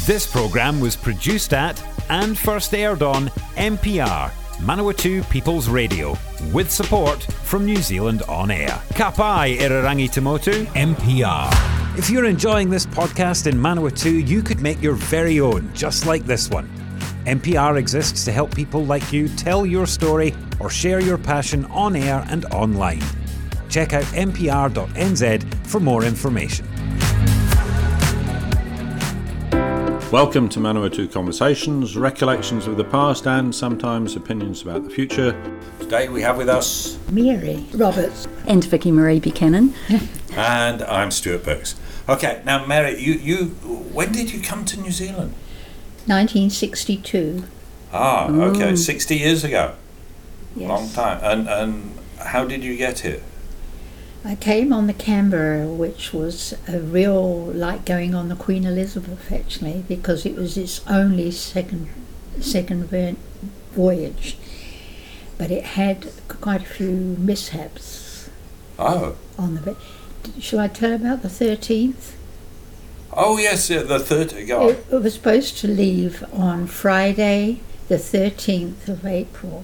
This programme was produced at and first aired on MPR, Manawatu People's Radio, with support from New Zealand On Air. Ka pai Irarangi Tamotu, MPR. If you're enjoying this podcast in Manawatu, you could make your very own, just like this one. MPR exists to help people like you tell your story or share your passion on air and online. Check out mpr.nz for more information. Welcome to Manawatu Conversations, recollections of the past and sometimes opinions about the future. Today we have with us Mary Roberts and Vicky Marie Buchanan. And I'm Stuart Burks. Okay, now Mary, you when did you come to New Zealand? 1962. Ah, okay, 60 years ago. Yes. Long time. And how did you get here? I came on the Canberra, which was a real like going on the Queen Elizabeth actually, because it was its only second voyage, but it had quite a few mishaps. Oh. On the shall I tell about the 13th? Oh yes, the 30th. Go on. It was supposed to leave on Friday, the 13th of April,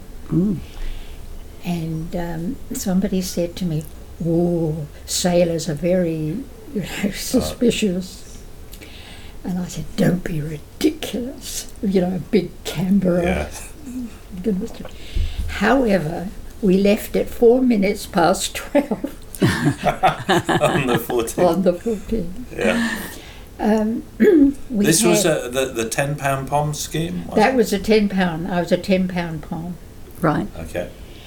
and somebody said to me, "Oh, sailors are very, suspicious." And I said, "Don't be ridiculous. A big Canberra." Yeah. Goodness. However, we left at 4 minutes past 12. On the 14th. On the 14th. Yeah. This was the £10 POM scheme? That was a £10. I was a £10 POM. Right. Okay.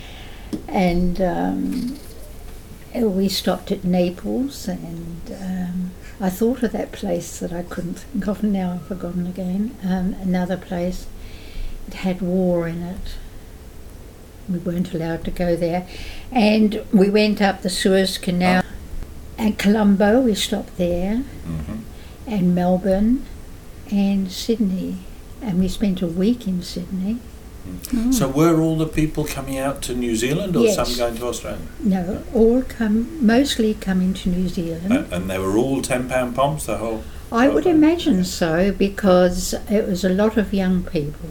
And we stopped at Naples, and I thought of that place that I couldn't think of, and now I've forgotten again. Another place, it had war in it. We weren't allowed to go there. And we went up the Suez Canal. And Colombo, we stopped there. Mm-hmm. And Melbourne and Sydney. And we spent a week in Sydney. So were all the people coming out to New Zealand, or Yes. some going to Australia? No, mostly coming to New Zealand. And they were all £10 POMs, the whole? I would imagine so, because it was a lot of young people.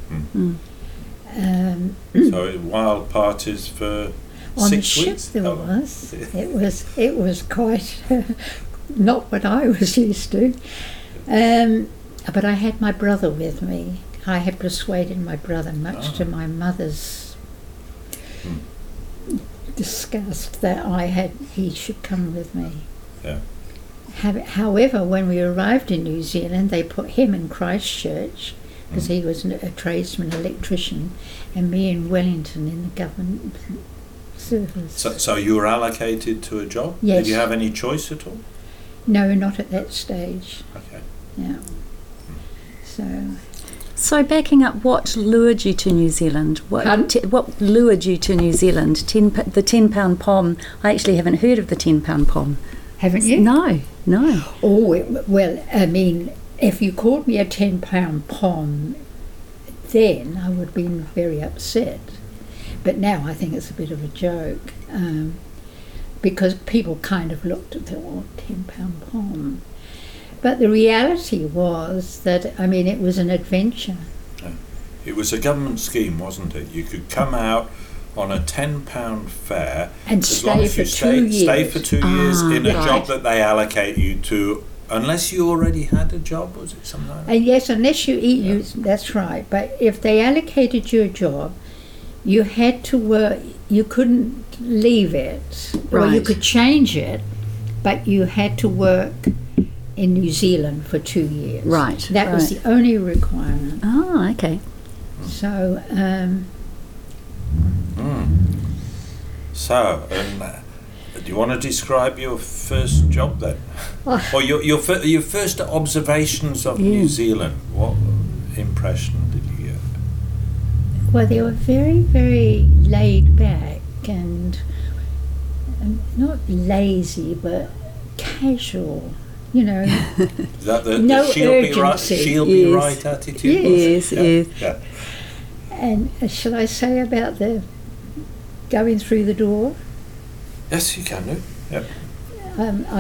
So wild parties for On the 6 ship weeks? there Oh. was. It was quite not what I was used to. But I had my brother with me. I had persuaded my brother, much to my mother's disgust, that he should come with me. Yeah. However, when we arrived in New Zealand, they put him in Christchurch, because he was a tradesman, electrician, and me in Wellington in the government service. So you were allocated to a job? Yes. Did you have any choice at all? No, not at that stage. Okay. Yeah. So backing up, what lured you to New Zealand? What lured you to New Zealand? The £10 POM. I actually haven't heard of the £10 POM. Haven't you? No. Oh, well, I mean, if you called me a £10 POM, then I would have been very upset. But now I think it's a bit of a joke, because people kind of looked at £10 POM. But the reality was that, it was an adventure. It was a government scheme, wasn't it? You could come out on a £10 fare And as long as you stay for 2 years in a job that they allocate you to, unless you already had a job, was it something like that? And yes, unless you that's right. But if they allocated you a job, you had to work. You couldn't leave it, or you Right. could change it, but you had to work in New Zealand for 2 years. Right. That was the only requirement. Oh, okay. So, So, do you want to describe your first job then? Or your first observations of New Zealand? What impression did you get? well, they were very, very laid back and not lazy, but casual. Is that the No she'll be Yes. right attitude? Yes, yes. Yeah. And shall I say about the going through the door? Yes, you can do. Yep.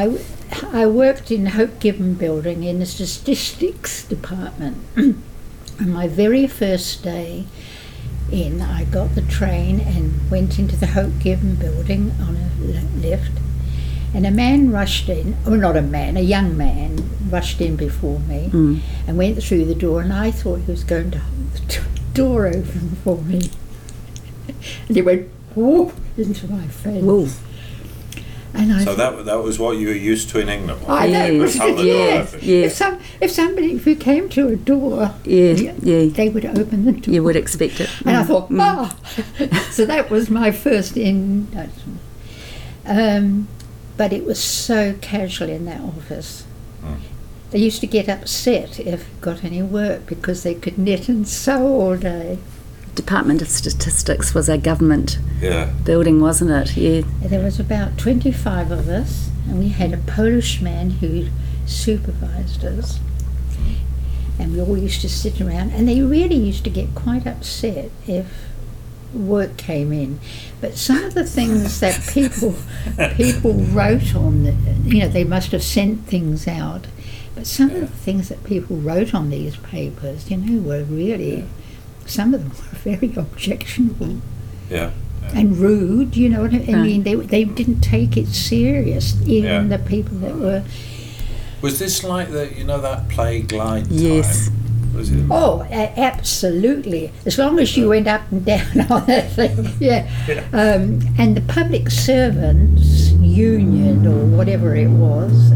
I worked in Hope Given Building in the statistics department. And my very first day in, I got the train and went into the Hope Given Building on a lift. And a man rushed in, or not a man, a young man rushed in before me and went through the door, and I thought he was going to hold the door open for me. And he went, whoop, into my face. Whoa. And I So that was what you were used to in England? I know, Yes. Hold the door open. Yeah. if you came to a door, Yeah. they would open the door. You would expect it. And I thought, so that was my first induction. But it was so casual in that office. They used to get upset if you got any work because they could knit and sew all day. Department of Statistics was a government Yeah. building, wasn't it? Yeah. There was about 25 of us, and we had a Polish man who supervised us. And we all used to sit around, and they really used to get quite upset if work came in. But some of the things that people wrote on, they must have sent things out. But some of the things that people wrote on these papers, were really, some of them were very objectionable. Yeah. And rude, you know what I mean? They didn't take it serious, even the people that were... Was this like that play Glide time? Yes. Was it? Oh, absolutely. As long as you went up and down on that thing, and the Public Servants Union, or whatever it was,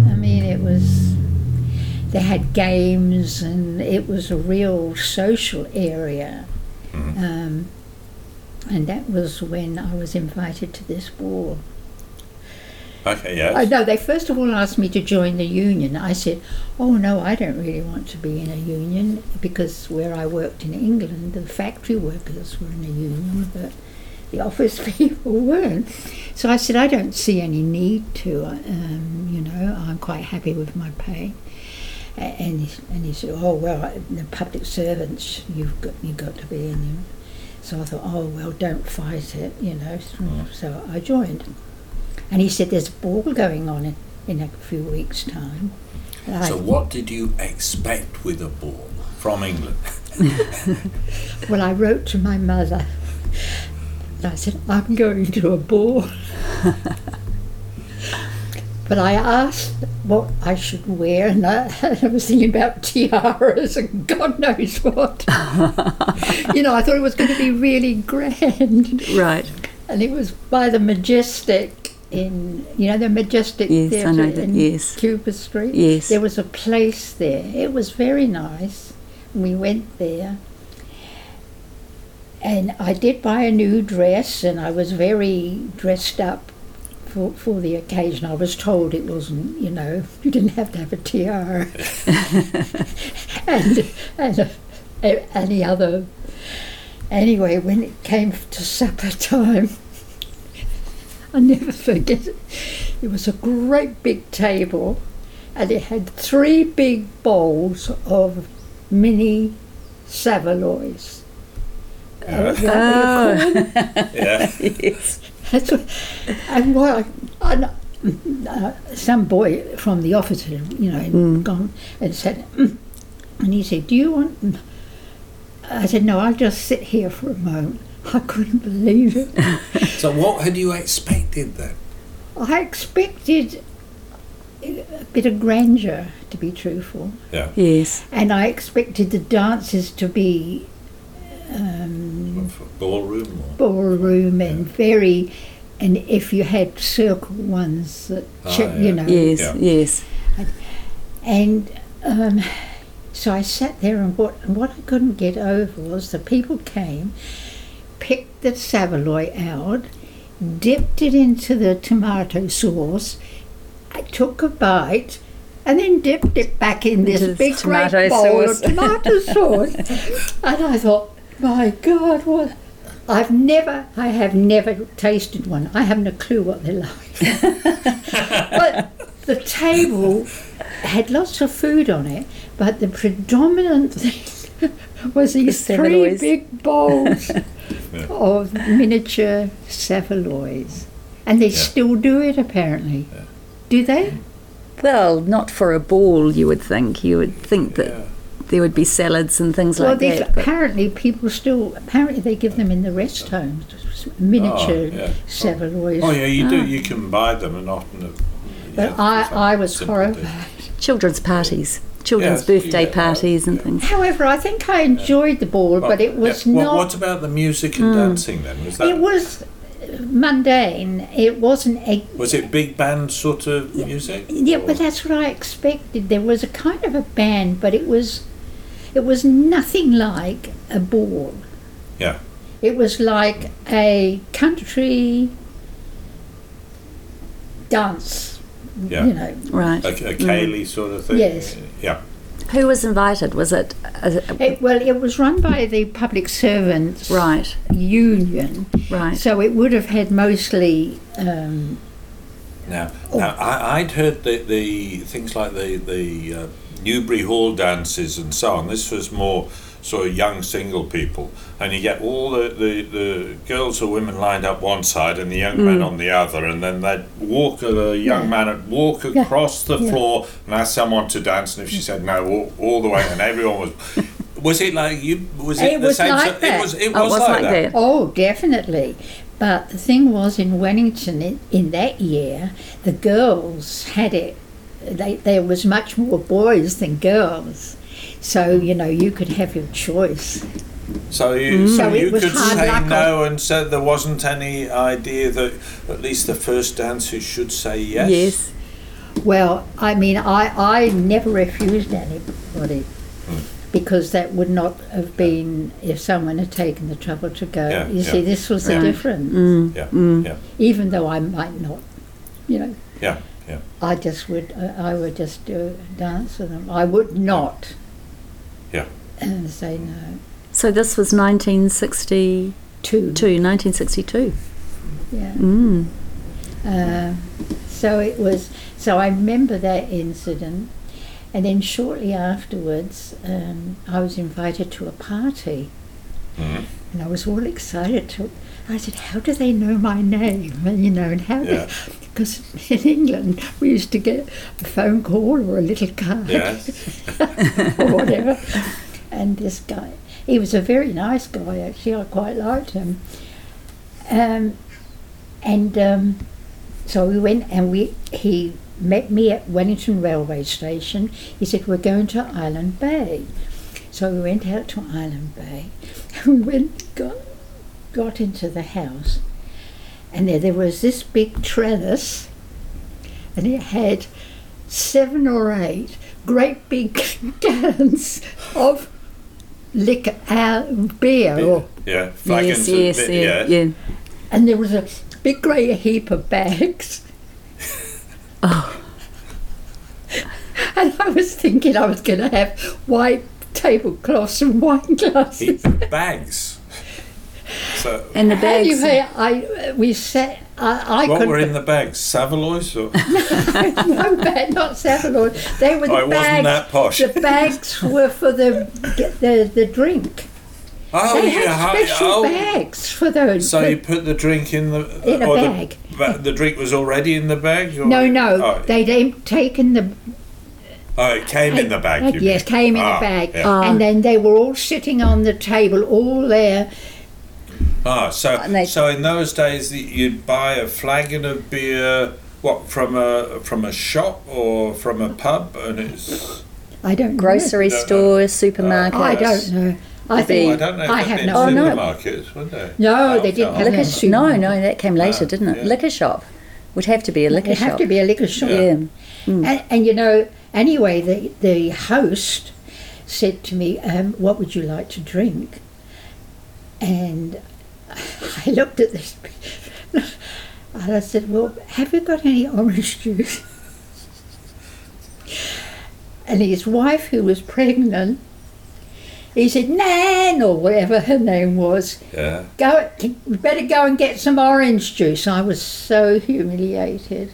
they had games, and it was a real social area. And that was when I was invited to this ball. Okay, yes. No, they first of all asked me to join the union. I said, oh no, I don't really want to be in a union, because where I worked in England, the factory workers were in a union, but the office people weren't. So I said, I don't see any need to, I'm quite happy with my pay. And he said, oh well, the public servants, you've got to be in them. So I thought, oh well, don't fight it, So I joined. And he said, there's a ball going on in a few weeks' time. So what did you expect with a ball from England? Well, I wrote to my mother. And I said, I'm going to a ball. But I asked what I should wear, and I was thinking about tiaras and God knows what. I thought it was going to be really grand. Right. And it was by the Majestic in, the Majestic Yes, I know that, in Cuba Street. Yes. There was a place there. It was very nice. We went there. And I did buy a new dress, and I was very dressed up for the occasion. I was told it wasn't, you didn't have to have a tiara and any other. Anyway, when it came to supper time, I never forget it. It was a great big table, and it had 3 big bowls of mini saveloys. Yes. That's what, and some boy from the office had, gone and said, and he said, do you want... I said, no, I'll just sit here for a moment. I couldn't believe it. So what had you expected then? I expected a bit of grandeur, to be truthful. Yeah. Yes. And I expected the dances to be... ballroom and very, and if you had circle ones that Yes. And so I sat there, and what I couldn't get over was the people came, picked the saveloy out, dipped it into the tomato sauce, I took a bite, and then dipped it back in this big great bowl of tomato sauce. And I thought, my God, what? I have never tasted one. I haven't a clue what they're like. But the table had lots of food on it, but the predominant thing was these 3 big bowls of miniature saveloys. And they still do it, apparently. Do they? Well, not for a ball, you would think. You would think that there would be salads and things like that. Apparently they give them in the rest homes, miniature saveloys. Oh yeah, you do. You can buy them and often. But I was horrified. Children's parties. Children's birthday parties and things. However, I think I enjoyed the ball, but it was not... What about the music and dancing then? It was mundane. It wasn't... Was it big band sort of music? Yeah, but that's what I expected. There was a kind of a band, but it was nothing like a ball. Yeah. It was like a country dance. Yeah. You know, right. A ceilidh sort of thing. Yes. Yeah. Who was invited? Was it? It was run by the Public Servants Union. Right. So it would have had mostly. Now I'd heard the things like the Newbury Hall dances and so on. This was more sort of young single people, and you get all the girls or women lined up one side and the young men on the other, and then they'd the young man would walk across the floor and ask someone to dance, and if she said no, all the way, and everyone was it like you? Was it the same? Like that. It was like that. Oh, definitely. But the thing was, in Wellington in that year, the girls had it. There was much more boys than girls. So, you could have your choice. So you could say luck. no, and so there wasn't any idea that at least the first dancer should say yes? Yes. Well, I mean, I never refused anybody because that would not have been if someone had taken the trouble to go. See, this was the difference. Yeah. Even though I might not, Yeah. I would just dance with them. I would not. Yeah. And say no. So this was 1962. Yeah. So it was. So I remember that incident, and then shortly afterwards, I was invited to a party, and I was all excited. I said, "How do they know my name?" And how? Yeah. Because in England we used to get a phone call or a little card or whatever. And this guy, he was a very nice guy actually, I quite liked him. So we went and he met me at Wellington Railway Station. He said, "We're going to Island Bay." So we went out to Island Bay. We got into the house. And there was this big trellis, and it had 7 or 8 great big gallons of liquor, beer. Flagons yes. And there was a big great heap of bags. And I was thinking I was going to have white tablecloths and wine glasses. Bags. So, and the bags. What were in the bags? Saveloys? Or? No, not Saveloys. They were the bags. Wasn't that posh. The bags were for the drink. Oh, they had special bags for those. So you put the drink in a bag. The drink was already in the bag? Or? No. They'd taken the. Oh, it came in the bag. Yes, came in the bag, yeah. And then they were all sitting on the table, all there. So in those days you'd buy a flagon of beer, from a shop or from a pub, and it's. I don't know. Grocery store, supermarket. I don't know. I don't know. I have no supermarkets, would they? No, they didn't. No, that came later, didn't it? Yeah. Liquor shop would have to be a liquor shop. It'd have to be a liquor shop. Yeah. And anyway, the host said to me, "What would you like to drink?" And I looked at this and I said, "Well, have you got any orange juice?" And his wife, who was pregnant, he said, "Nan," or whatever her name was. Yeah. We better go and get some orange juice. I was so humiliated.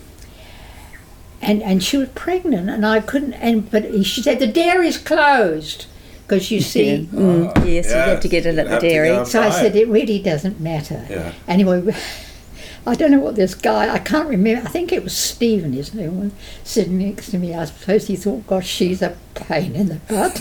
And she was pregnant, and I couldn't. But she said the dairy's closed. Because you see... Yes, you have to get it at the dairy. So I said, it really doesn't matter. Yeah. Anyway, I don't know what this guy, I can't remember, I think it was Stephen, his name, was sitting next to me. I suppose he thought, gosh, she's a pain in the butt.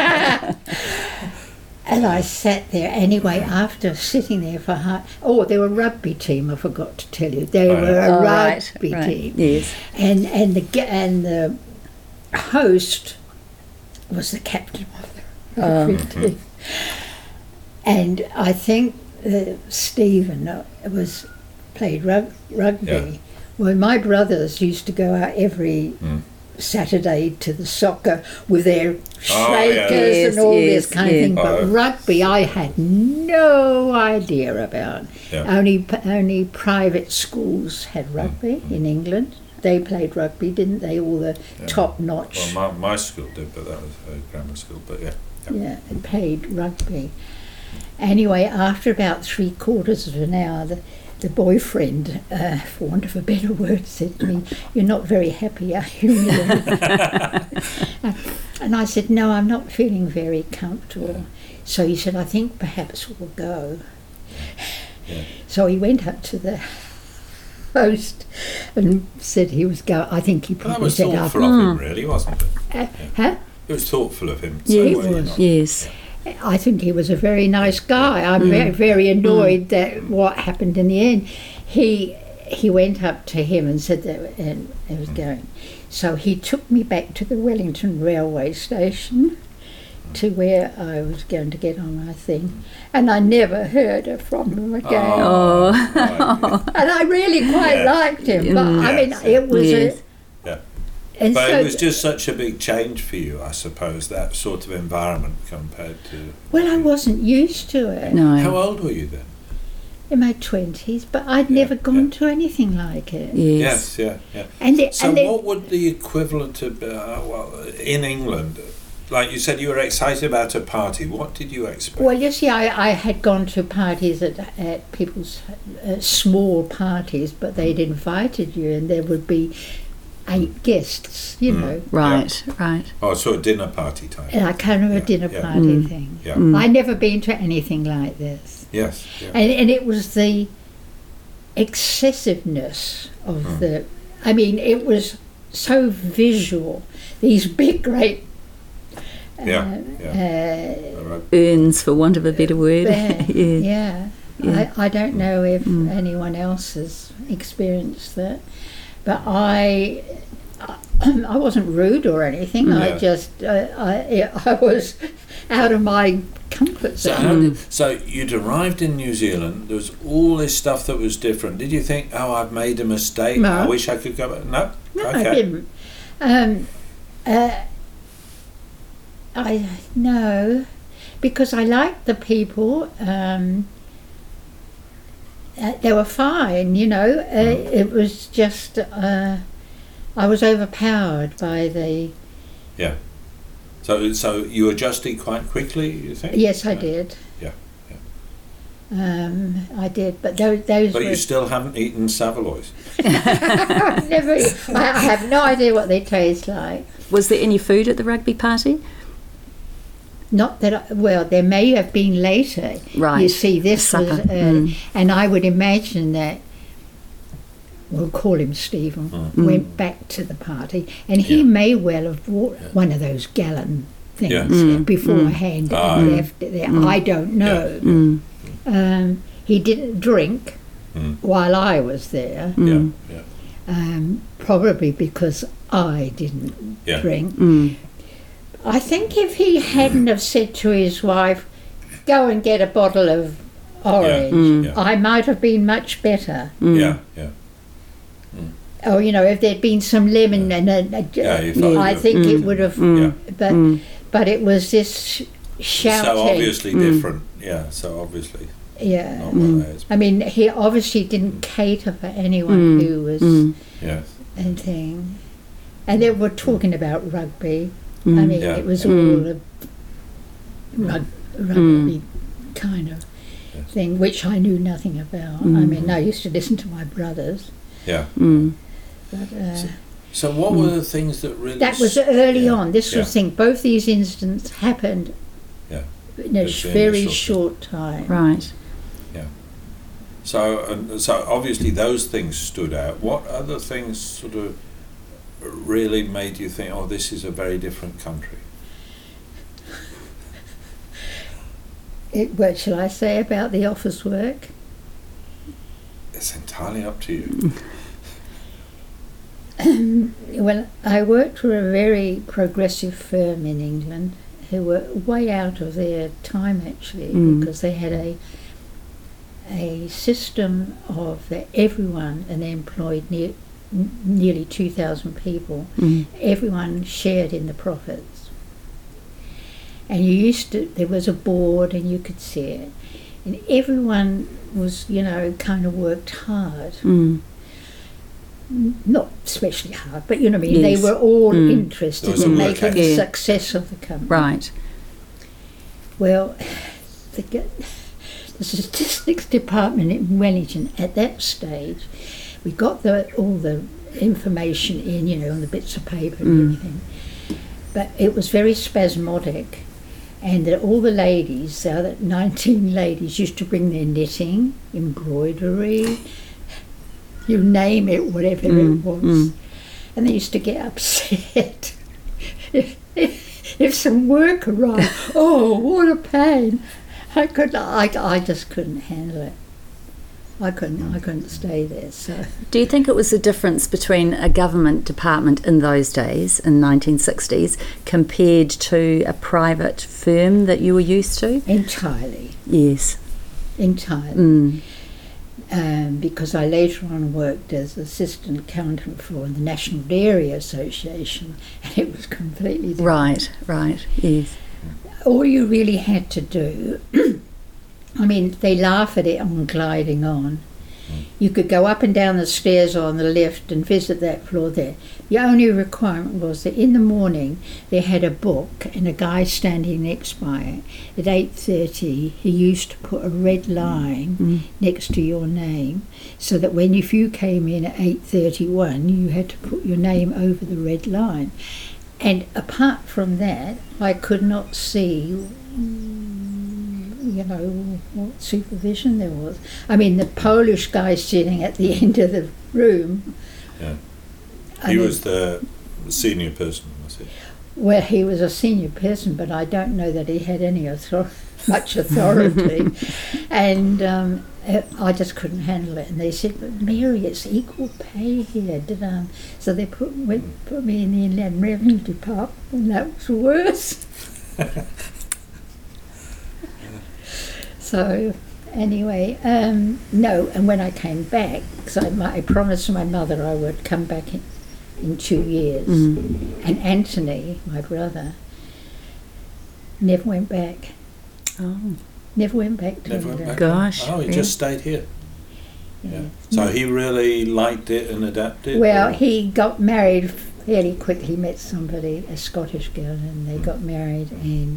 And I sat there. Anyway, after sitting there for they were a rugby team, I forgot to tell you. They were a rugby team. Yes. And the host was the captain of the rugby team. And I think Stephen played rugby. Yeah. Well, my brothers used to go out every Saturday to the soccer with their shakers and all this kind of thing. But rugby, I had no idea about. Yeah. Only private schools had rugby in England. They played rugby, didn't they? All the top notch. Well, my school did, but that was a grammar school. But yeah, it played rugby. Anyway, after about 3/4 of an hour, the boyfriend, for want of a better word, said to me, "You're not very happy, are you?" And I said, "No, I'm not feeling very comfortable." So he said, "I think perhaps we'll go." Yeah. So he went up to the host and said he was going. I think he That probably was said, thoughtful of him, really, wasn't it? Huh? It was thoughtful of him. Yeah, it were you was. not? Yes. I think he was a very nice guy. I'm very, very annoyed that what happened in the end. He went up to him and said that and it was going. So he took me back to the Wellington railway station to where I was going to get on my thing, and I never heard from him again. Oh. And I really quite liked him, but I mean, it was And but so it was just such a big change for you, I suppose, that sort of environment compared to... Well, I wasn't used to it. No. How old were you then? In my 20s, but I'd never gone to anything like it. Yes. Yeah. And what would the equivalent of, in England, like you said, you were excited about a party. What did you expect? Well, you see, I had gone to parties at people's small parties, but they'd invited you, and there would be 8 guests, you know. Right. Oh, so a dinner party type. And I kind of a dinner party thing. Yeah. I'd never been to anything like this. Yes. Yeah. And it was the excessiveness of the... I mean, it was so visual. These big, great... urns, for want of a better word. Yeah. I don't know if anyone else has experienced that. But I wasn't rude or anything. Yeah. I just I was out of my comfort zone. So you'd arrived in New Zealand. There was all this stuff that was different. Did you think, "Oh, I've made a mistake. No. I wish I could go back"? No. No, Okay. I didn't. No, because I liked the people. They were fine, you know. It was just I was overpowered by the. Yeah. So you adjusted quite quickly, you think? Yes, I did. Yeah. I did, but those. But were you still haven't eaten Savaloys. never. I have no idea what they taste like. Was there any food at the rugby party? Not that, there may have been later. Right. You see, this was Supper. early. And I would imagine that, we'll call him Stephen, went back to the party. And he may well have bought one of those gallon things beforehand and left it there. I don't know. He didn't drink while I was there. Probably because I didn't drink. I think if he hadn't have said to his wife, "Go and get a bottle of orange," I might have been much better. Oh, you know, if there'd been some lemon and I think it would have. But it was this shouting. So obviously different. So obviously. Yeah. Not what that is. I mean, he obviously didn't cater for anyone who was and thing. And they were talking about rugby. I mean, it was all a rugby kind of thing, which I knew nothing about. I mean, I used to listen to my brothers. Yeah. But, so what were the things that really... that was early on. This was thing. Both these incidents happened in a very short time. Right. So obviously those things stood out. What other things sort of really made you think, oh, this is a very different country? What shall I say about the office work? It's entirely up to you. Well, I worked for a very progressive firm in England who were way out of their time, actually, because they had a system of that everyone, and they employed nearly 2,000 people, everyone shared in the profits. And there was a board and you could see it. And everyone was, kind of worked hard. Not especially hard, but you know what I mean. Yes. They were all interested in work making the ethic. success of the company. Right. Well, the statistics department in Wellington at that stage, we got all the information in, on the bits of paper and everything, but it was very spasmodic, and that all the ladies, the 19 ladies, used to bring their knitting, embroidery, you name it, whatever it was, and they used to get upset if some work arrived. Oh, what a pain! I just couldn't handle it. I couldn't stay there. So, do you think it was the difference between a government department in those days, in 1960s, compared to a private firm that you were used to? Entirely. Yes. Entirely. Because I later on worked as assistant accountant for the National Dairy Association, and it was completely different. Right, yes. All you really had to do, I mean, they laugh at it on Gliding On. You could go up and down the stairs on the lift and visit that floor there. The only requirement was that in the morning they had a book and a guy standing next by it. At 8:30 he used to put a red line next to your name, so that if you came in at 8:31 you had to put your name over the red line. And apart from that, I could not see what supervision there was. I mean, the Polish guy sitting at the end of the room. Yeah. He was the senior person, was he? Well, he was a senior person, but I don't know that he had any much authority. And I just couldn't handle it. And they said, "But Mary, it's equal pay here." So they put me in the Inland Revenue Department, and that was worse. So, anyway, no, and when I came back, because I promised my mother I would come back in 2 years, and Anthony, my brother, never went back. Oh. Never went back to England. Gosh. Oh, he just stayed here. Yeah. So he really liked it and adapted? Well, he got married fairly quickly, met somebody, a Scottish girl, and they got married, and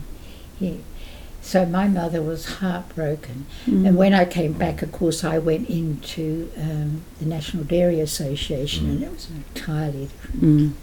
so my mother was heartbroken. And when I came back, of course, I went into the National Dairy Association, and it was an entirely different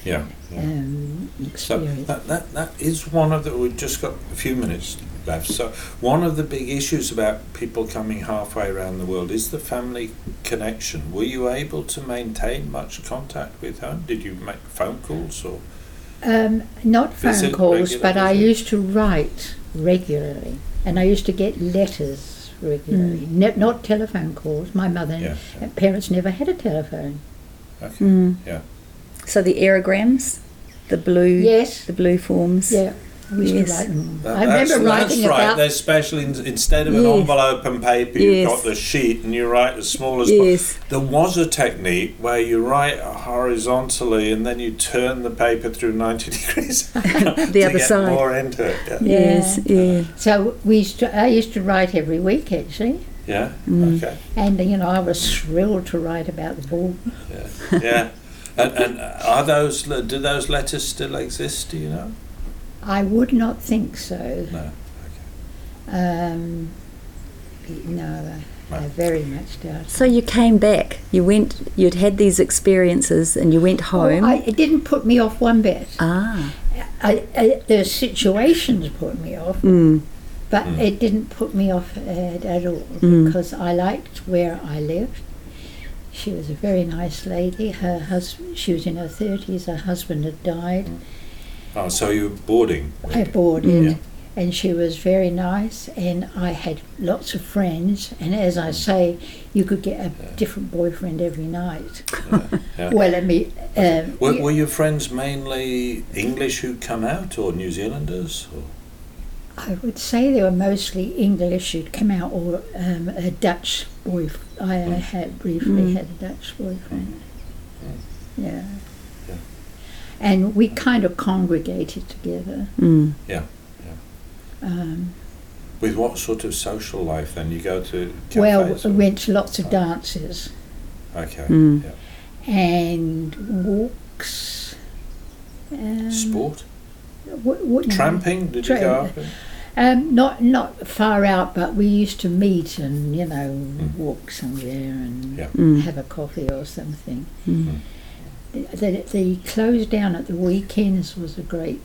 experience. So that is one of the... We've just got a few minutes left. So one of the big issues about people coming halfway around the world is the family connection. Were you able to maintain much contact with home? Did you make phone calls or... Not phone calls, but I visit? used to write regularly, and I used to get letters regularly, not telephone calls. My mother and parents never had a telephone. Okay. Yeah. So the aerograms, the blue forms. Yeah, I used to write them. I remember writing that's right. about... There's special, instead of an envelope and paper, you've got the sheet and you write as small as possible. There was a technique where you write horizontally and then you turn the paper through 90 degrees the other get side. more into it. Yeah. So I used to write every week, actually. Yeah. Okay. And I was thrilled to write about the ball. Yeah. And do those letters still exist? Do you know? I would not think so. No. Okay. No, I very much doubt it. So you came back. You'd had these experiences, and you went home. It didn't put me off one bit. Ah. The situations put me off, But it didn't put me off it at all because I liked where I lived. She was a very nice lady. Her husband, she was in her 30s. Her husband had died. Oh, so you were boarding? I boarded, and she was very nice. And I had lots of friends. And as I say, you could get a different boyfriend every night. Yeah. Well, I mean, Were your friends mainly English who'd come out, or New Zealanders? Or? I would say they were mostly English who'd come out, or a Dutch boyfriend. I had briefly had a Dutch boyfriend. Yeah. And we kind of congregated together. With what sort of social life then? You go to cafes? Well, we went to lots of dances. Okay. And walks. Sport? What Tramping? Did you go up? Not far out, but we used to meet and walk somewhere and have a coffee or something. The close down at the weekends was a great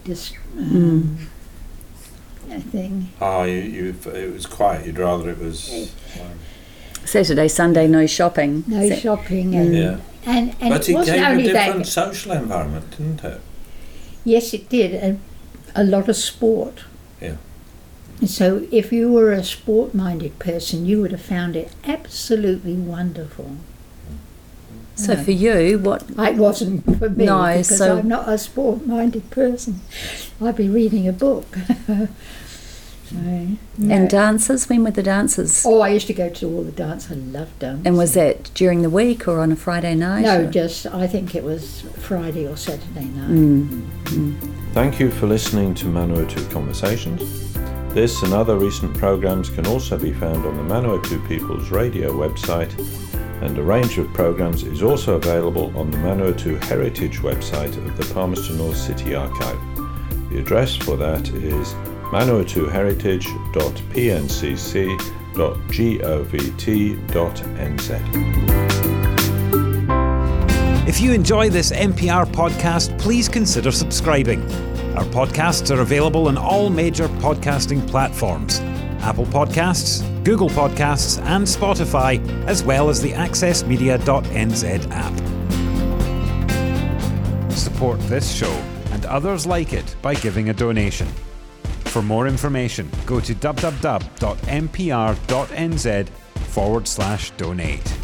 thing. Oh, it was quiet. You'd rather it was Saturday, Sunday, no shopping. No shopping, and but it it wasn't gave only a different that. social environment, didn't it? Yes, it did, and a lot of sport. Yeah. So if you were a sport-minded person, you would have found it absolutely wonderful. So for you, what? It wasn't for me because so I'm not a sport-minded person. I'd be reading a book. And dances? When were the dances? Oh, I used to go to all the dance. I loved dance. And was that during the week or on a Friday night? No, or? just I think it was Friday or Saturday night. Thank you for listening to Manawatu Conversations. This and other recent programs can also be found on the Manawatu People's Radio website, and a range of programs is also available on the Manawatu Heritage website of the Palmerston North City Archive. The address for that is manawatuheritage.pncc.govt.nz. If you enjoy this MPR podcast, please consider subscribing. Our podcasts are available on all major podcasting platforms: Apple Podcasts, Google Podcasts and Spotify, as well as the accessmedia.nz app. Support this show and others like it by giving a donation. For more information, go to www.mpr.nz/donate.